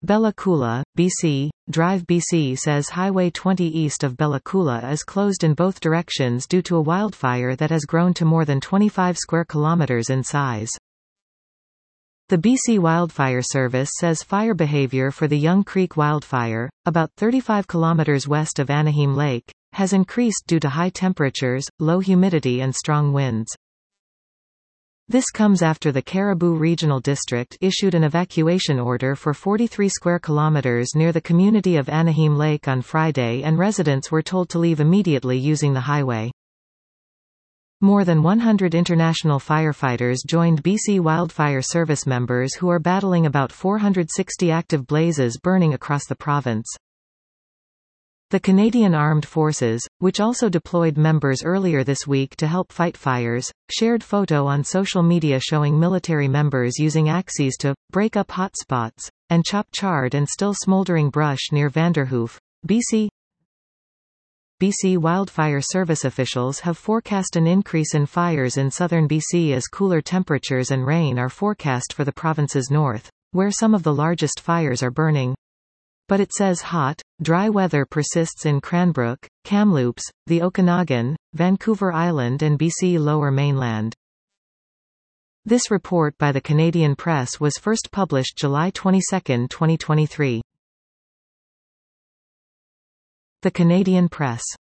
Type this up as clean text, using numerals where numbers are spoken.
Bella Coola, BC. Drive BC says Highway 20 east of Bella Coola is closed in both directions due to a wildfire that has grown to more than 25 square kilometers in size. The BC Wildfire Service says fire behavior for the Young Creek wildfire, about 35 kilometers west of Anaheim Lake, has increased due to high temperatures, low humidity and strong winds. This comes after the Caribou Regional District issued an evacuation order for 43 square kilometers near the community of Anaheim Lake on Friday, and residents were told to leave immediately using the highway. More than 100 international firefighters joined BC Wildfire Service members who are battling about 460 active blazes burning across the province. The Canadian Armed Forces, which also deployed members earlier this week to help fight fires, shared photo on social media showing military members using axes to break up hot spots and chop charred and still smoldering brush near Vanderhoof, BC. BC Wildfire Service officials have forecast an increase in fires in southern BC as cooler temperatures and rain are forecast for the province's north, where some of the largest fires are burning. But it says hot, dry weather persists in Cranbrook, Kamloops, the Okanagan, Vancouver Island and BC Lower Mainland. This report by the Canadian Press was first published July 22, 2023. The Canadian Press.